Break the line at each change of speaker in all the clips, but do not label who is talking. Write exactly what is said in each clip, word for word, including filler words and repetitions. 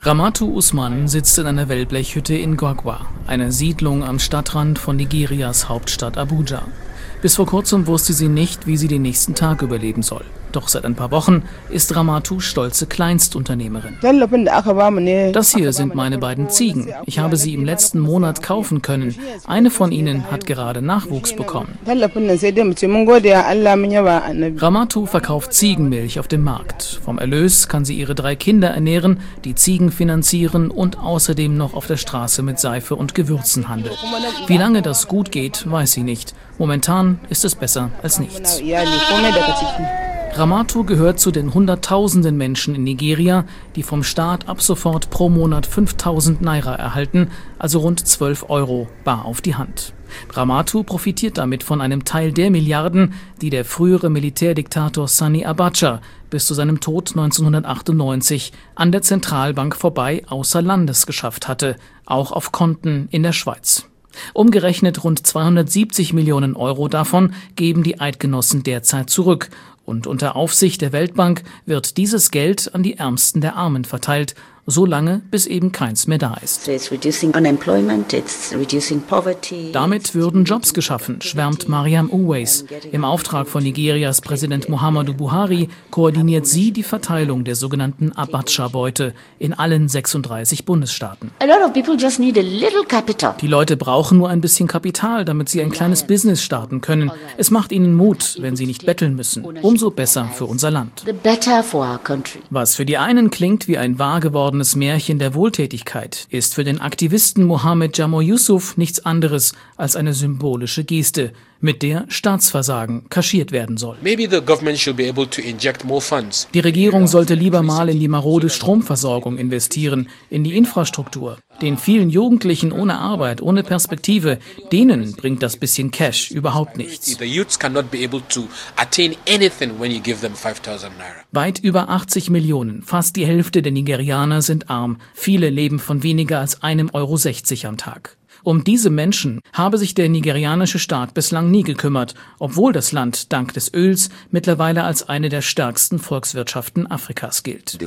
Ramatu Usman sitzt in einer Wellblechhütte in Gwagwa, einer Siedlung am Stadtrand von Nigerias Hauptstadt Abuja. Bis vor kurzem wusste sie nicht, wie sie den nächsten Tag überleben soll. Doch seit ein paar Wochen ist Ramatu stolze Kleinstunternehmerin. Das hier sind meine beiden Ziegen. Ich habe sie im letzten Monat kaufen können. Eine von ihnen hat gerade Nachwuchs bekommen. Ramatu verkauft Ziegenmilch auf dem Markt. Vom Erlös kann sie ihre drei Kinder ernähren, die Ziegen finanzieren und außerdem noch auf der Straße mit Seife und Gewürzen handelt. Wie lange das gut geht, weiß sie nicht. Momentan ist es besser als nichts. Ramatu gehört zu den Hunderttausenden Menschen in Nigeria, die vom Staat ab sofort pro Monat fünftausend Naira erhalten, also rund zwölf Euro, bar auf die Hand. Ramatu profitiert damit von einem Teil der Milliarden, die der frühere Militärdiktator Sani Abacha bis zu seinem Tod neunzehnhundertachtundneunzig an der Zentralbank vorbei außer Landes geschafft hatte, auch auf Konten in der Schweiz. Umgerechnet rund zweihundertsiebzig Millionen Euro davon geben die Eidgenossen derzeit zurück. Und unter Aufsicht der Weltbank wird dieses Geld an die Ärmsten der Armen verteilt, so lange, bis eben keins mehr da ist. Damit würden Jobs geschaffen, schwärmt Mariam Uwais. Im Auftrag von Nigerias Präsident Muhammadu Buhari koordiniert sie die Verteilung der sogenannten Abacha-Beute in allen sechsunddreißig Bundesstaaten. Die Leute brauchen nur ein bisschen Kapital, damit sie ein kleines Business starten können. Es macht ihnen Mut, wenn sie nicht betteln müssen. Umso besser für unser Land. Was für die einen klingt wie ein wahr gewordenes Märchen der Wohltätigkeit, ist für den Aktivisten Mohammed Jamo Yusuf nichts anderes als eine symbolische Geste, mit der Staatsversagen kaschiert werden soll. Die Regierung sollte lieber mal in die marode Stromversorgung investieren, in die Infrastruktur. Den vielen Jugendlichen ohne Arbeit, ohne Perspektive, denen bringt das bisschen Cash überhaupt nichts. Weit über achtzig Millionen, fast die Hälfte der Nigerianer sind arm. Viele leben von weniger als einem Euro sechzig am Tag. Um diese Menschen habe sich der nigerianische Staat bislang nie gekümmert, obwohl das Land dank des Öls mittlerweile als eine der stärksten Volkswirtschaften Afrikas gilt.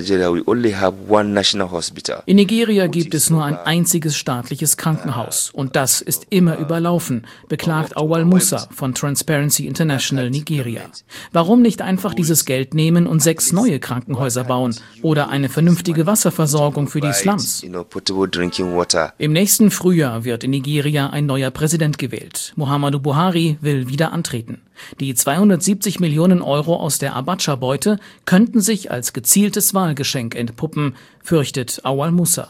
In Nigeria gibt es nur ein einziges staatliches Krankenhaus und das ist immer überlaufen, beklagt Awal Musa von Transparency International Nigeria. Warum nicht einfach dieses Geld nehmen und sechs neue Krankenhäuser bauen oder eine vernünftige Wasserversorgung für die Slums? Im nächsten Frühjahr wird in Nigeria ein neuer Präsident gewählt. Muhammadu Buhari will wieder antreten. Die zweihundertsiebzig Millionen Euro aus der Abacha-Beute könnten sich als gezieltes Wahlgeschenk entpuppen, fürchtet Awal Musa.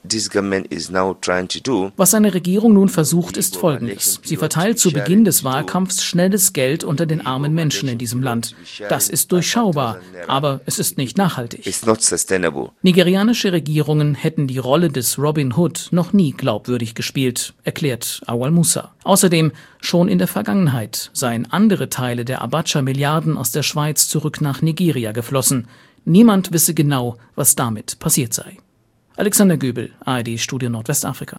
Was seine Regierung nun versucht, ist Folgendes. Sie verteilt zu Beginn des Wahlkampfs schnelles Geld unter den armen Menschen in diesem Land. Das ist durchschaubar, aber es ist nicht nachhaltig. Nigerianische Regierungen hätten die Rolle des Robin Hood noch nie glaubwürdig gespielt, erklärt Awal Musa. Außerdem, schon in der Vergangenheit seien andere Teile der Abacha-Milliarden aus der Schweiz zurück nach Nigeria geflossen. Niemand wisse genau, was damit passiert sei. Alexander Göbel, A R D Studio Nordwestafrika.